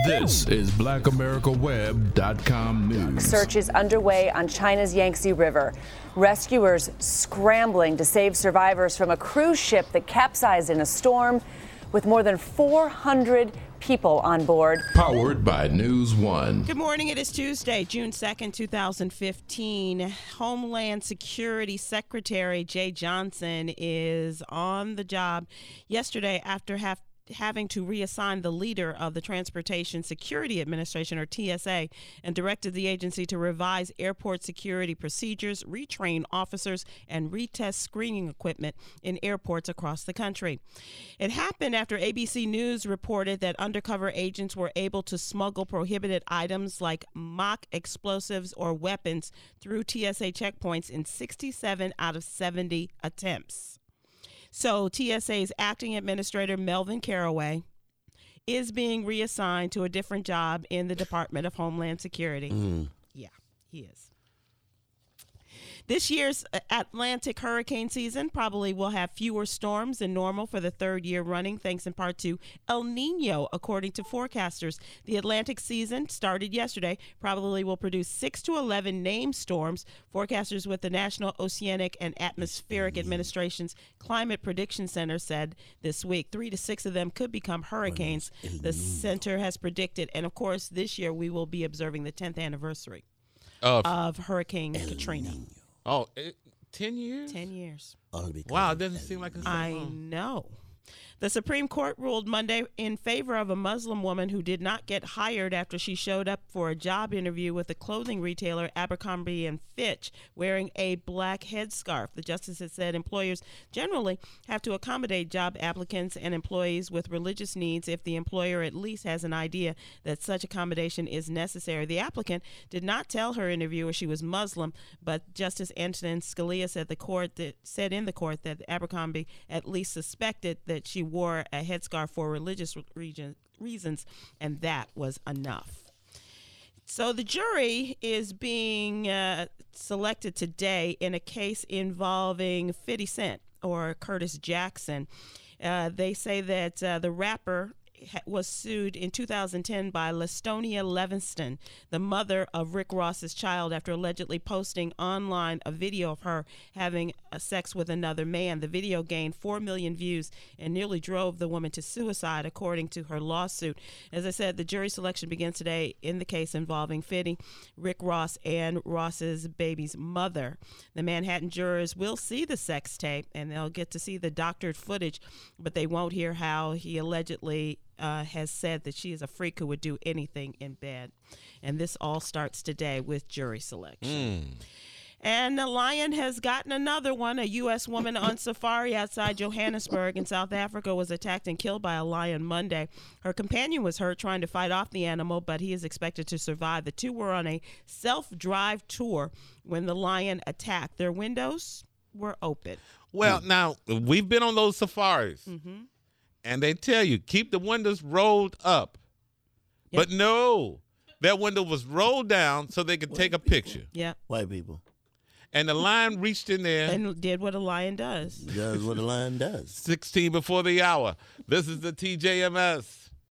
This is BlackAmericaWeb.com news. Search is underway on China's Yangtze River. Rescuers scrambling to save survivors from a cruise ship that capsized in a storm with more than 400 people on board. Powered by News One. Good morning. It is Tuesday, June 2nd, 2015. Homeland Security Secretary Jeh Johnson is on the job yesterday after having to reassign the leader of the Transportation Security Administration, or TSA, and directed the agency to revise airport security procedures, retrain officers, and retest screening equipment in airports across the country. It happened after ABC News reported that undercover agents were able to smuggle prohibited items like mock explosives or weapons through TSA checkpoints in 67 out of 70 attempts. So TSA's acting administrator, Melvin Caraway, is being reassigned to a different job in the Department of Homeland Security. Yeah, he is. This year's Atlantic hurricane season probably will have fewer storms than normal for the third year running, thanks in part to El Nino, according to forecasters. The Atlantic season started yesterday, probably will produce 6 to 11 named storms. Forecasters with the National Oceanic and Atmospheric Administration's Climate Prediction Center said this week 3 to 6 of them could become hurricanes, the center has predicted. And of course, this year we will be observing the 10th anniversary of Hurricane Katrina. Oh, 10 years? 10 years. Wow, it doesn't seem like it's so I long. know. The Supreme Court ruled Monday in favor of a Muslim woman who did not get hired after she showed up for a job interview with the clothing retailer Abercrombie & Fitch wearing a black headscarf. The justices said employers generally have to accommodate job applicants and employees with religious needs if the employer at least has an idea that such accommodation is necessary. The applicant did not tell her interviewer she was Muslim, but Justice Antonin Scalia said in the court that Abercrombie at least suspected that she wore a headscarf for religious reasons, and that was enough. So the jury is being selected today in a case involving 50 Cent or Curtis Jackson. They say that the rapper was sued in 2010 by Lastonia Levingston, the mother of Rick Ross's child, after allegedly posting online a video of her having sex with another man. The video gained 4 million views and nearly drove the woman to suicide, according to her lawsuit. As I said, the jury selection begins today in the case involving Fitty, Rick Ross, and Ross's baby's mother. The Manhattan jurors will see the sex tape, and they'll get to see the doctored footage, but they won't hear how he allegedly has said that she is a freak who would do anything in bed. And this all starts today with jury selection. And the lion has gotten another one. A U.S. woman on safari outside Johannesburg in South Africa was attacked and killed by a lion Monday. Her companion was hurt trying to fight off the animal, but he is expected to survive. The two were on a self-drive tour when the lion attacked. Their windows were open. Well, now, we've been on those safaris. And they tell you, keep the windows rolled up. Yep. But no, that window was rolled down so they could take a picture. Yeah. White people. And the lion reached in there. And did what a lion does. Does what a lion does. 16 before the hour. This is the TJMS.